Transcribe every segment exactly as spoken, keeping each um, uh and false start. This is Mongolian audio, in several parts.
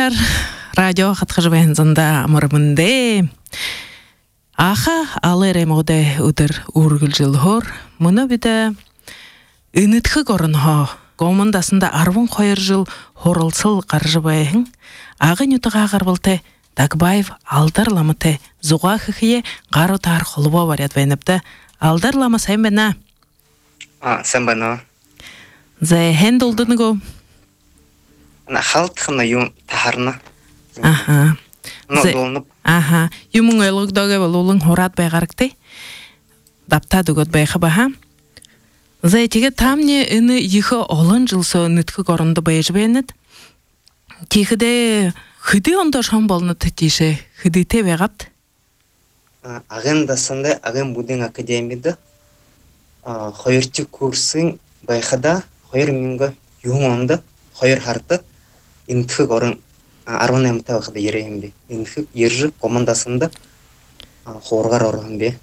Dostlar, radyo xatqıжбайын занда амырмынде. Аха алерем оде удыр ургыл жылхор. Мұны биде үнітхі көрінхо. Командасында арвын қойыр жыл хорылсыл қаржыбайын. Ағын үтіға қарбылты Дагбаев алдарламыты зуға хыхие қару тар қолуа барят вайныпты. Алдарлама сайын бәна? А, сайын бәна. Зай хен долдыны го? Ана халтықына юм тахарына. Аха. Ну, долынып. Аха. Юмың ойлық доғы бұл олың хорат байғарықты. Дапта дугот байқы баха. Зай теге тамне үні ехі олын жылсы нүткі көрінді байжы бәйінет. Тегіде хүді онда шам болыны түтейші. Хүді те байғапты. Ағын дасында ағын будың академияда қойырчы курсын байқыда қойыр менгі юң онда қойыр харты интхы көрін арван әмті вақыда ерейім бе. Интхы ержі командасында қорғар орғын бе.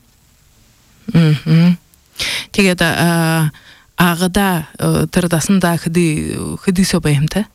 Тегеді ағыда тұрдасында хүді сөбайымды?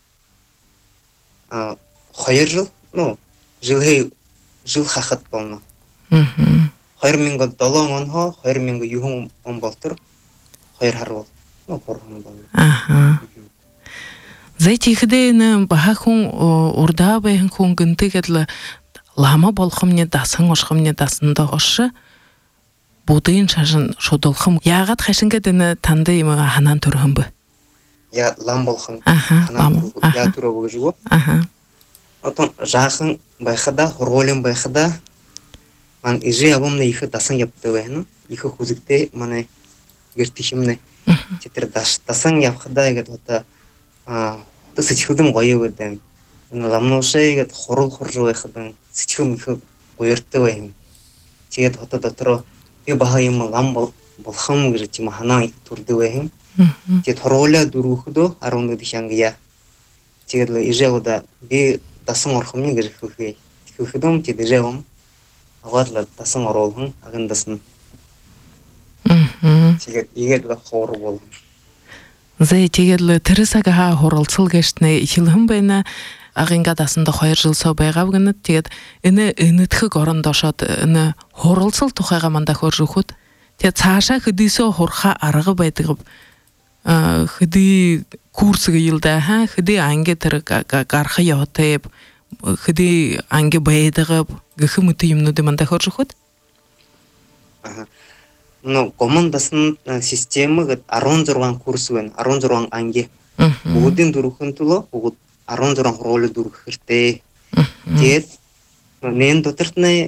Қойыр жыл, ну, жылғай жыл қақыт болны. Қойыр менгі долың онға, қойыр менгі юң он болтыр, қойыр хар бол. Ну, қорғын болны. Аха. Зай тегіде баға күн орда байын күн гінті кәділі лама болқымне дасың ұшқымне дасында ұшы бұдайын шажын шодылқым. Яғат қайшын кәдіні танды емі ханан тұрғым бұ? Я лам болқым. Аха, ламы. Я тұра бұғы жүгі. Аха. Отын жақын байқыда, ролем байқыда ман ежі абымны ехі дасың япты байыны. Ехі хүзікте маны гертішімні. Четір дасың япқыда егет ота 또 스치고든 거예거든. 남노시가 호를 호르고거든. 스치고 그 고열때에 제가 더 더더 이 바하이만 남볼 볼함 그렇지만 하나 둘도에 제 더올려 두루도 아론도 디샹이야. 제가 이제보다 비 다성 얼음이 그렇게 그거도 제 되죠. 아와들 다성 얼음 아근다선. 음. 제가 이게 더 호르고 Зай тегерлі тірісаға хорылсыл кәштіне ехілім бәйіні ағынға дасында қойыр жыл сау байғап гінет тегет іні үнітхі көріндашат іні хорылсыл тұқайға манда көр жүхуд. Тегет саша хүдісі хорға арығы бәйтіғіп хүді курсығы елді, хүді әңге тірі қарқы яутайып, хүді әңге бәйдіғып, ғықы мүті емнуді манда көр жүхуд? Ну, командасын система гыт арон зорган курсуен, арон зорган анге. Будин дурухын туло, бугут арон зорган ролы дурухырте. Тет, мен дотыртны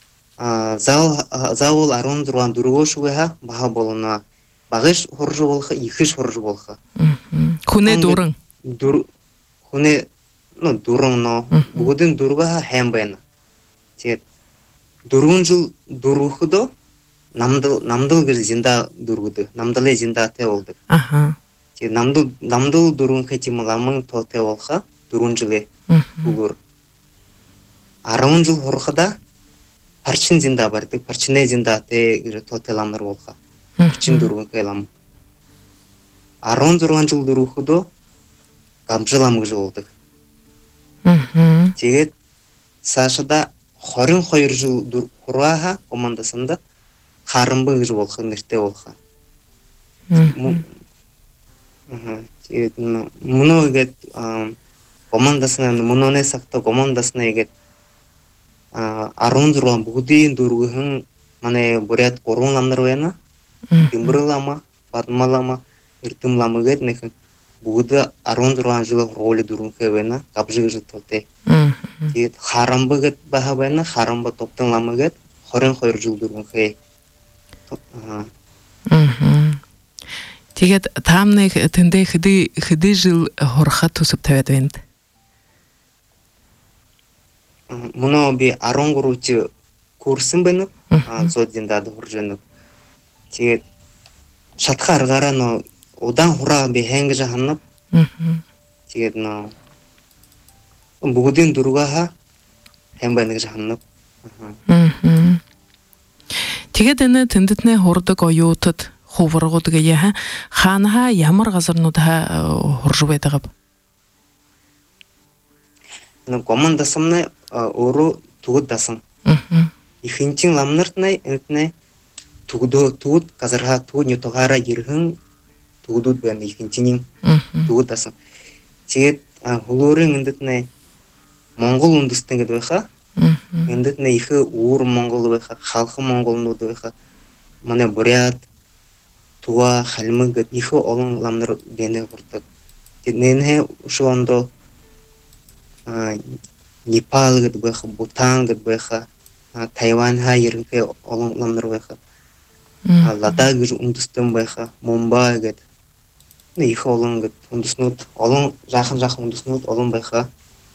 завол арон зорган дуругошуга баха болуна. Багыш хоржу болха, ихиш хоржу болха. Хуне дурың? Хуне, ну, дурың, но будин дуруга хэм бэна. Тет, дурун жыл дурухыдо, 남들 남들 그 진다 두르거든. 남들의 진다 태올드. 아하. 제 남들 남들 두른 같이 뭐가면 더 태올까? 두른 줄에. 그거. 아라운 줄 호르하다. 파친 진다 버티 파친의 진다 때 이제 더 태람을 볼까? 파친 두르고 깨람. 아라운 줄한 줄 두르고도 감질함 그 줄도. 음. 제게 사실다 허른 허ыр 줄 호라하 командасында харымбы ғыз болқа, нірте болқа. Мұны егет командасына, мұны сақта командасына егет арын тұрған бұғдейін дұрғығын мане бұрят қорғын ламдар ойана, дембірілама, батмалама, үртімлама егет, некін бұғды арын тұрған жылы ролі дұрғын кәуена, қапжығы жы толте. Харымбы егет баға байына, харымбы топтың лама егет, хорын қойыр жыл дұрғын кәуе. Тегет тамны тінде хүді жыл хорға тұсып тәуәді венді? Мұны бі арон ғұручы курсын бәніп, зоддендады ғұржанып. Тегет шатқа арғара одан ғұра бі хәңгі жағанып. Тегет бұғыден дұрғаға хәң бәнгі жағанып. Тегет әні тіндітіне хордық ойуытыд ховырғыдығы ехі, ханыға ямыр ғазырнуды хоржу бәдіғып? ну командасымны ору тугут дасын. Ихинчин ламнартнай энтне тугудо тугут казарга тугут нютогара гирхын тугудут бен ихинчинин тугут дасын. Тэгээд хулуурын эндэтнэ Монгол үндэстэн гэдэг байха. Эндэтнэ их уур Монгол байха, халхын монголнууд байха. Манай бурят туа халмын гэд их олон ламнар бэнэ хүрдэг. Тэгээд нэнэ ушуондо Непал гэд байха, Бутан гэд байха, Тайван ха ерөнхий олон ламнар байха. Ладаг гэж үндэстэн байха, Мумбай гэд их олон гэд үндэснүүд олон жаахан жаахан үндэснүүд олон байха.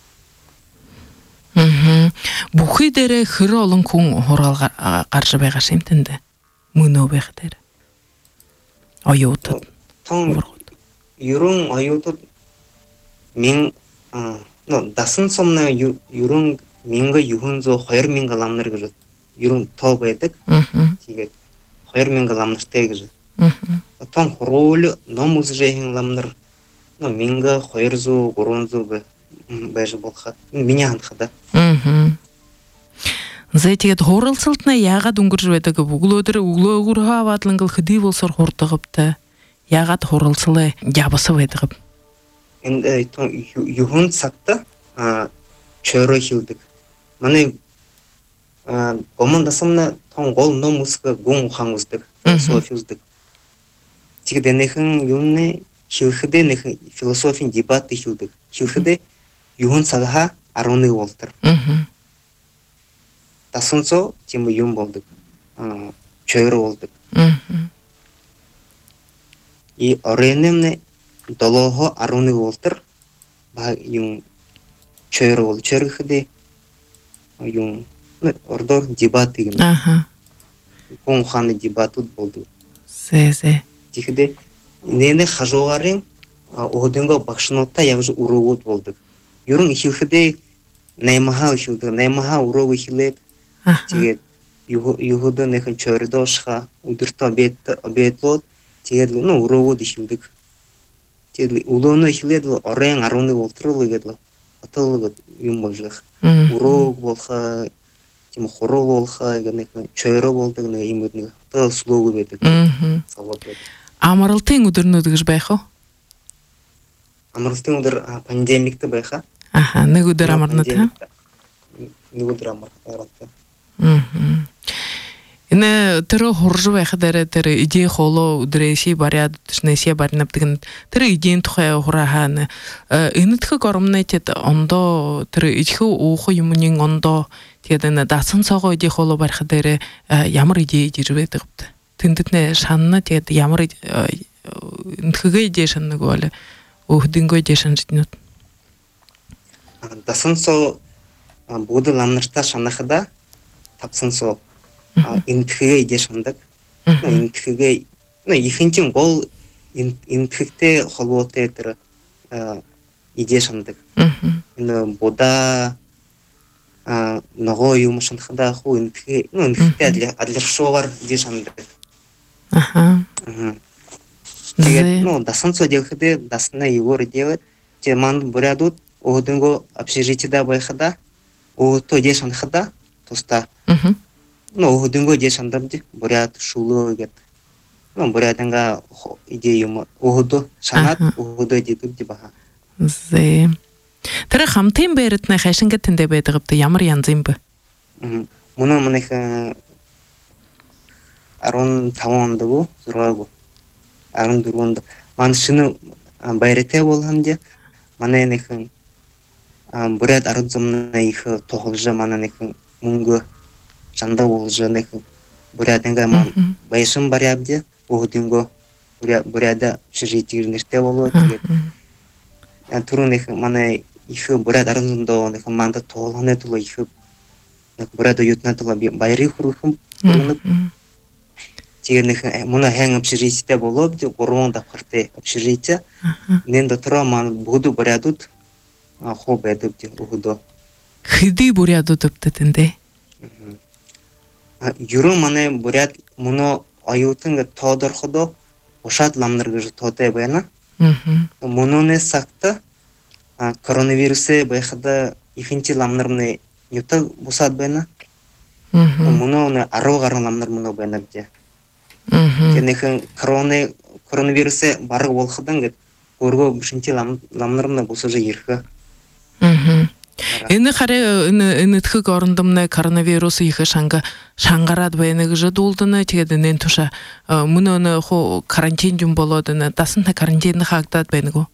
Мм. Бүхий дээрээ хэр олон хүн хураал гарч байгаа шимтэнд мөнөө байх дээр. Оюутад. Тон ерөн оюутад мин ну дасан сомна ерөн минга юхэнзо хоёр мянга ламнар гэж ерөн тоо байдаг. Тэгээд хоёр мянга ламнартай гэж. Тон хурул ном үзжэхэн ламнар ну минга хоёрзо гуронзо байж болох. Миний хандхада. Мм. Зэ тэгээд хуралцалтна яагаад өнгөрж байдаг өглөөдөр өглөөгөр хаваадлангал хөдий болсоор хурдагавтай. Яагаад хуралцлаа явсав байдаг. Энд юун цагта чөөрө хилдэг. Манай командасымна тон гол ном үсгэ гүн ухаан үздэг. Философи үздэг. Тэгээд энэхэн юуны хилхэдэ нэхэн философийн дебат хийдэг. Хилхэдэ юун цагаа арван нэг болтер. Тасанцо тийм юм болдог. Чөөрө болдог. И оренэмне долоо арван нэг болтер ба юм чөөрө бол чөөрөхдөө юм ордоор дебат гэнэ. Аха. Гон ухааны дебатууд болдог. Зэ. Тэгэхдээ нэнэ хажуугарын өөдөнгө багшнуудаа явж өрөөгүүд болдог. Ерөн ихлэхдээ наймахаа ихлэдэг. Наймахаа өрөөг ихлээд тэгээд юуhodо нэхэн чөөрдөөшха өдөртөө обед обедлоод тэгээд ну өрөөгүүд ихлэдэг. Тэгээд өлөөнө ихлээд орон арван нэг болтрол гэдэг аталгад юм болж байгаа. Өрөөг болхоо тийм хуруу болхоо гэдэг чөөрө болдог нэг юм нэг тал слог байдаг. Амралтын өдөрнүүд гэж байх уу? Амралтын өдөр пандемиктэй байха. Аха, нэг өдөр амарна та. Нэг өдөр амарна. Мм. Энэ тэр хурж байх дээр тэр идея холо өдрөөсий бариад төснэсий барнавдаг. Тэр идеийн тухай хураахаа энэтхэг оромнайтэд ондоо тэр ижих уух юмнын ондоо тэгээд энэ дасан цогоо идея холо барих дээр ямар идея иж байдаг вэ? Тэндэд нэ шанна тэгээд ямар энэтхэгээ идея шаннаг бол өхдөнгөө идея шанжтнууд. Дасанцо бүгд ламнартаа шанахада тавсанцо энэтхэгээ идея шандаг. Энэтхэгээ ну ихэнчин гол энэтхэгтэй холбоотой тэр идея шандаг. Энэ бода а нөгөө юм шанахада хуу энэтхээ ну энэтхэгтэй адларшуугаар идея шандаг. Аха. Тэгээд ну дасанцо дэвхэдэ дасна егор делать те манд бурядут өөдөнгө общежитиеда байхада өөтөө идея шанахада туста. Ну өөдөнгө идея шандамди буряд шулуу гэд. Ну буряданга идея юм өөдөө шанаад өөдөө идэгди баха. Зэ. Тэр хамтын байртны хашингэд тэндэ байдаг гэдэг ямар янз юм бэ? Мөн манайх арван таван онд зураагүй арван дөрөв онд ман шинэ байртай болгонд манай нэхэн буряд арга замна их тохолж манай нэхэн мөнгө чандаа болж нэхэн буряд ингээ ман байшин бариабди өөдөнгө буряда общежитие нэртэй болоод тэгээд түрүү нэхэн манай их буряд арга замдоо нэхэн манд тоолгоны төлөө их буряд уютна төлөө баярыг хүргэх юм. Тэгээд нэг мөн хэн общежитие болоод гурван давхартай общежитие нэн дотор маань бүгд бурядууд хоо байдаг өгдөө. Хэдий бурядууд өвдөтөндөө. Ерөн манай буряд мөн оюутан тоодорходоо ушаад ламнар гэж тоотой байна. Мөнөөс сагта коронавирусээ байхад ихинчи ламнармны юта бусад байна. Мгм. Муну ару гаран ламнар муну байна бде. Мгм. Тенехэн короны коронавирусе барыг болохдан гэд өргөө бишинчи лам ламнармны бусаж ирхэ. Мгм. Энэ харе энэ энэтхэг орондомны коронавирус их шанга шангараад байна гэж дуулдана. Тэгээд энэ туша мөн өн хуу карантин юм болоод энэ дасанта карантин хаагдаад байна гоо.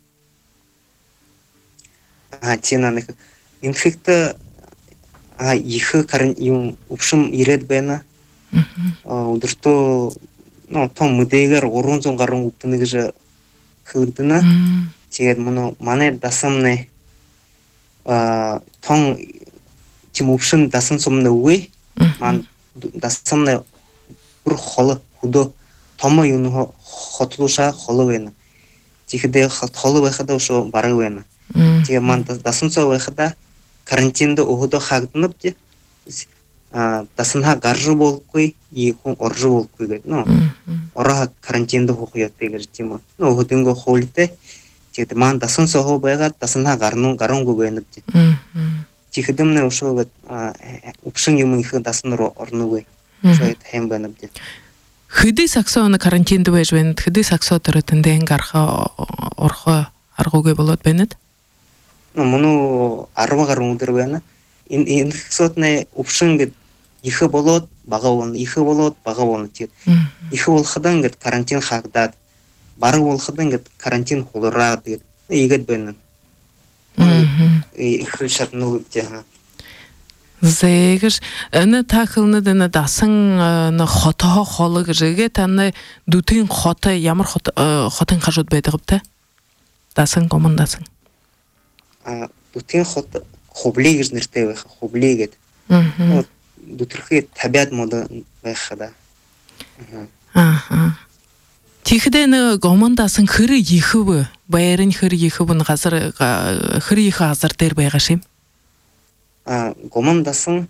А тина нэг инфект а их карантин өвшим ирээд байна. Өдөртөө но том мөдөөгөр гурван зуун гаруй өвдөнө гэж хэлдэнэ. Тэгээд мөн манай дасамны а том чим өвшин дасан сумны үгүй. Ман дасамны бүр хол хөдөө том юм хотлууша хол байна. Тэгэхдээ хол байхад ушо бараг байна. Тэгээ ман дасан цоо байхад карантинд өгдөө хагднав тий. А дасанха гарж болгүй и хүн орж болгүй гэдэг нөө. Ороо карантинд хөхөйтэй гэж тийм үү. Нөө хөдөнгө хоолтой. Тэгээд ман дасан цоо байгаад дасанха гарнуу гарангүй байна тий. Тэгэхдэмнэ ушуугаад өвшин юм их дасан руу орноогүй. Шойд хэм байна тий. Хэдий саксон карантинд байж байна. Хэдий саксо төрөтөндөө гарах орхоо аргуугүй болоод байна. Мөн арва гаруй өдөр байна. Энэ сотны өвшин гэд их болоод бага вон их болоод бага вон тий. Их болохдан гэд карантин хагдаад бараг болохдан гэд карантин хулраад гэд игээд байна. Мм. Их шатнуу тий. Зэгэр энэ тахылнад энэ дасан н хотоо холог гэгээ таны дүтийн хот ямар хот хотын хажууд байдаг вэ? Дасан гомон дасан. А дүтийн хот Хубли гэж нэртэй байх. Хубли гэд. Дүтэрхий табиад мод байх да. Аа. Тэгэхдээ нэг гомондасан хэр ихэв баярын хэр ихэв н газар хэр их газар дээр байгаа шим. А гомондасан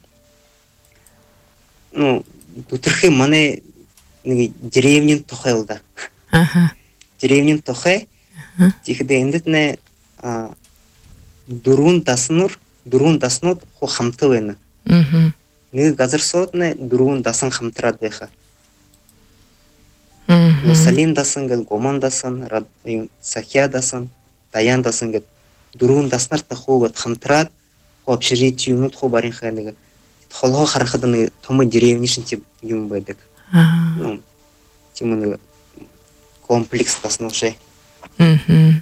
ну дүтэрхий манай нэг деревнийн тухай л да. Аха. Деревнийн тухай. Тэгэхдээ эндд нэ а дөрвөн даснуур дөрвөн даснууд ху хамтаа байна. Мм. Нэг газар суудны дөрвөн дасан хамтраад байха. Мм. Салим дасан гэл гомон дасан, сахя дасан, даян дасан гэд дөрвөн даснарт хуугаад хамтраад ху общежитие юмуд ху барийнхаа нэг холгоо харахад нэг том деревни шинж юм байдаг. Аа. Тийм нэг комплекс даснууд шээ. Мм.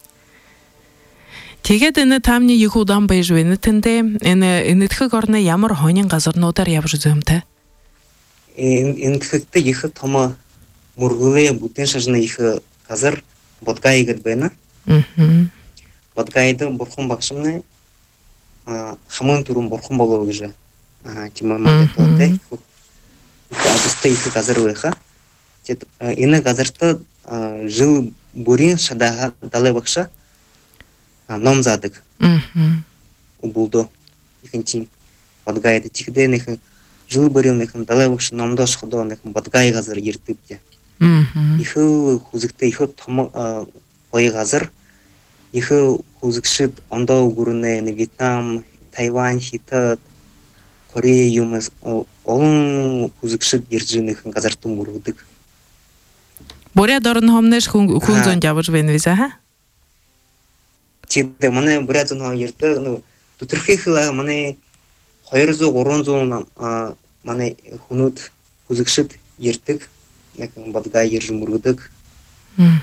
Тэгээд энэ таамны их удаан байж байна. Тэндээ энэ энэтхэг орны ямар хонин газарнуудаар явж зөмтэй. Энэ энэтхэгтэй их том мөргөвөө бүтэн шажны их газар Бодгай гэд байна. Мм. Бодгайд бурхан багшмны а хамон түрэн бурхан болоо гэж а тийм юм тоотой. Адастай их газар байха. Тэгэд энэ газарт жил бүрийн шадаа далай багша ном задаг. Мм. Убулдо ихэнчин Бодгайд тэгэхдээ нэг жил бүрийн нэг далай багш номдош ходоо нэг Бодгай газар ирдэг дээ. Мм. Их хүзэгтэй их том гоё газар. Их хүзэгшид ондоо гүрнэ Вьетнам, Тайвань, Хятад, Корея юм олон хүзэгшид ирж нэг газар том мөргөдөг. Боря дорн хомнеш хүн хүн зон явж байна виза ха? Тэгэд манай боря зон хоо ирдэг нөө дүтэрхийх манай хоёр зуун гурван зуун манай хүмүүд хүзэгшид ирдэг. Яг Бодгай ирж мөргөдөг. Мм.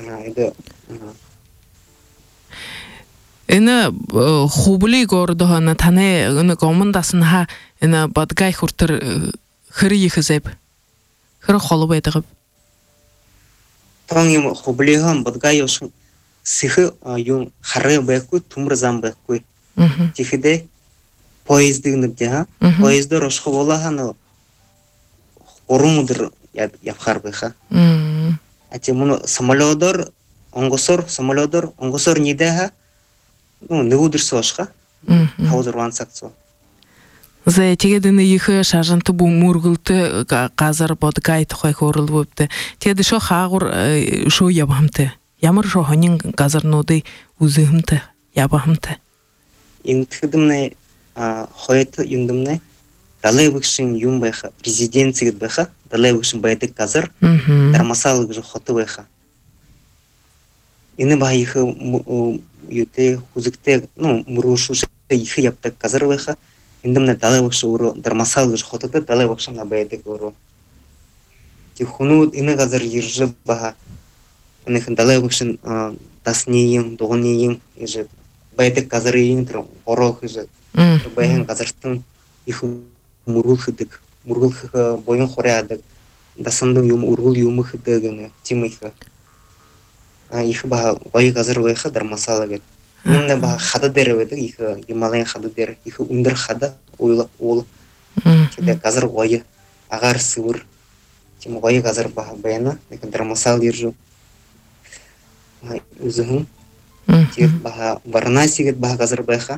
Энэ Хубли гордохона таны энэ гомондас нь ха энэ Бодгай хүртэр хэр их зэв хэр хол байдаг. Тон юм Хублихан Бодгай ус сэх юм хараа байхгүй төмөр зам байхгүй. Тэгэхдээ поездыг нэгдэ ха поездор усх болахан гурван өдөр явхаар байха. Мм. А тийм самолетоор онгосоор самолетоор онгосоор нийдэха ну нэг өдөр суушха. Мм. Хавар вансаг цо. Зэ тэгээд энэ их шажант бүмөргөлт газар Бодгай тухай хөрлөвдө. Тэгээд шо хаагур шо явамтай. Ямар шо хонин газарнуудыг үзэхэмтэй явамтай. интхидымне хойты юндымне далай выкшин юм байха резиденция байха далай выкшин байдык казар дармасал гыжы хоты байха ины ба их юте хузыкте ну мурушу их яптык казар байха индымне далай выкшы уру дармасал гыжы хоты далай выкшин на байдык уру тихуну ины казар ержы баха ины далай выкшин таснеем догнеем иже байдык казар ең тыр орох иже байын казартын их мурулхыдык мурулхыга бойын хорядык дасындым юм ургул юмы хыдыгыны тимыха их ба бай казар байха дармасала гет мында ба хада дереведик их Гималай хада дер их ундыр хада ойлап ол кеде казар бай агар сывыр тим бай казар ба байна дармасал ержу үзүн тир ба Варанаси гет ба казар байха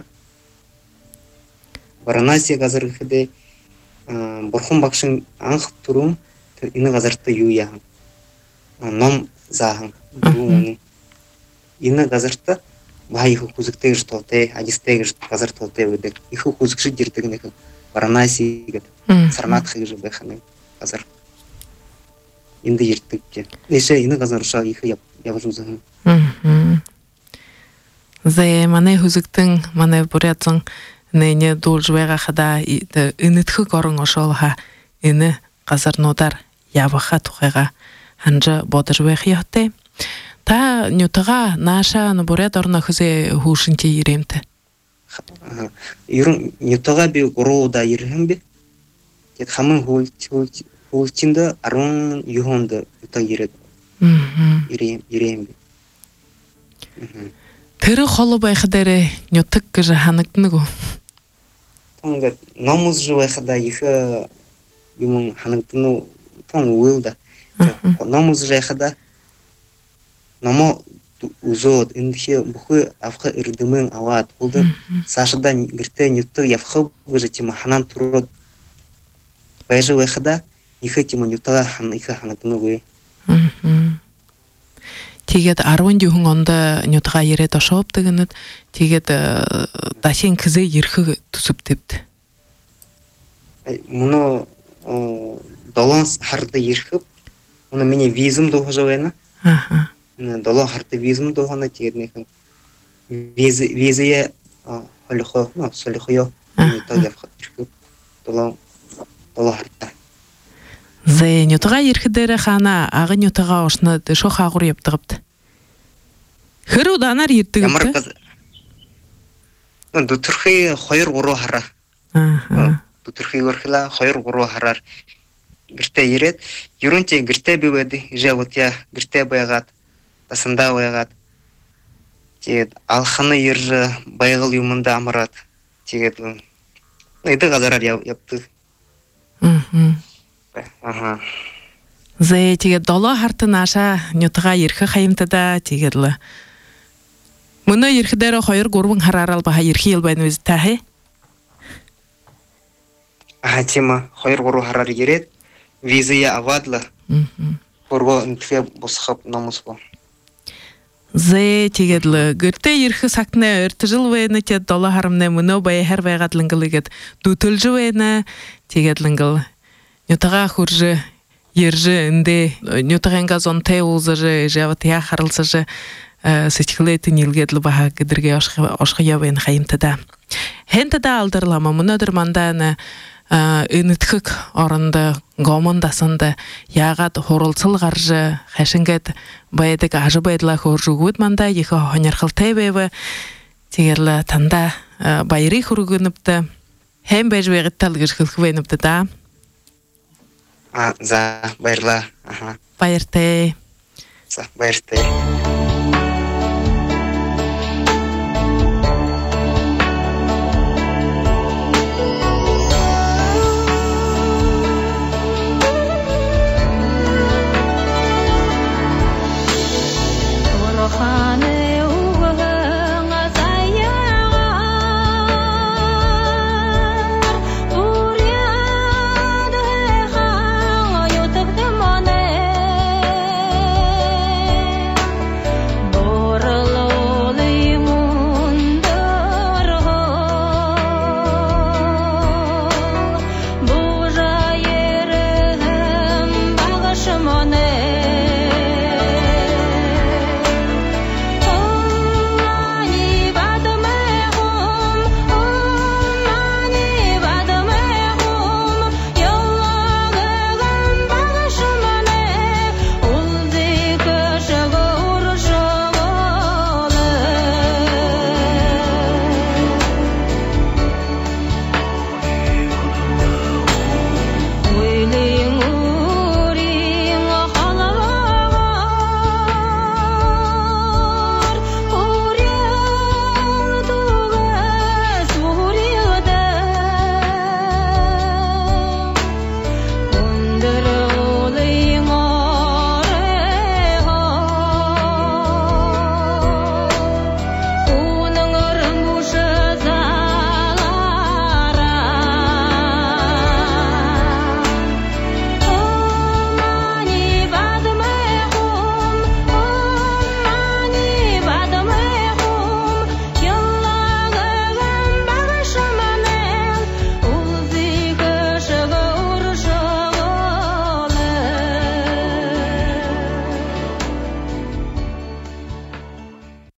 Варанаси казар хыде Борхун бакшын анх турум ины газарты юя ном захын дуны ины газарты байху кузыктег жтолте адистег газар толте ведек иху кузыкшы диртегне Варанаси гет сарнат хыжы беханы газар инде ертекке неше ины газар уша ихы яп япжу захын зе мане хузыктың мане бурятсың нене должвега хада инетхы корон ошолха ине казар нодар ябаха тухайга ханжа бодырвех яхте та нютага наша нобурят орна хузе хушинте иремте юрун нютага би города ирхембе тет хамын хул хулчинда арун юхонда юта ирет ирем ирембе тэр холо байхадere нютаг гэж ханагднагу Тонга намуз живая хада их юм ханагдну тон уилда намуз живая хада намо узод индхе бухы авха ирдымын ават улды сашада гирте нютты явха уже тима ханан турод байживая хада их тима нютта хан их ханагдну вы Тэгээд арван жихэн онда нютга ирээд ошоп дэгэнэт тэгээд дашин кызы ирхэг төсөптөвд. Муно долонс харды ирхэв. Муно миний визум дохожоо байна. Аха. Долон харды визум дохоно тэгээд нэхэн виз визээ холихо, ну солихо нютаг явхад ирхэв. Долон долон харта. Зе нютга ирхэдэрэ хана агын нютга ошно шох агур яптыгыпты. Хэрүү данаар ирдэг юм. Ну дутурхи хоёр гурав хараа. Аа. Дутурхи өрхлаа хоёр гурав хараар гэртээ ирээд ерөнтэй гэртээ би байдаг. Ижавтя гэртээ байгаад тасандаа байгаад тэгээд алханы ер байгал юмдаа амраад тэгээд эдэг газараар явдаг. Аа. Ага. Зе тэгээд долоо харт нааша нютга ирхэ хаямтада тэгээд л мөнө ирхдэрэ хоёр гурван хараарал баха ирхийл байна үз тахэ. Аа тима хоёр гурав хараар ирээд визээ аваадла. Мм. Хорго энтхэ босхоп номосбо. Зе тэгээд л гэртээ ирхэ сагтнаа өртжил байна тэгээд долоо харамнаа мөнө бая хар байгаад лингэлгээд дүтэлж байна. Тэгээд лингэл нютага хурж ерже энде нютаганга зонтэй узаже жавт я харалсаже сэтгэлээд нийлгээд л баха гэдэргээ ошх явын хаямтада. Хэнтада алдарлама мөнөдөр мандана энэтхэг оронд гомондасанд яагаад хуралцал гарж хашингээд байдаг аж байдла хөрж өгөөд мандаа их хонярхалтай байв. Тэгэл танда баярыг хүргэнэвд хэм байж байгаад тал гэж хэлэх байнавд да. А за баярлаа. Аха. Баяртай. За баяртай.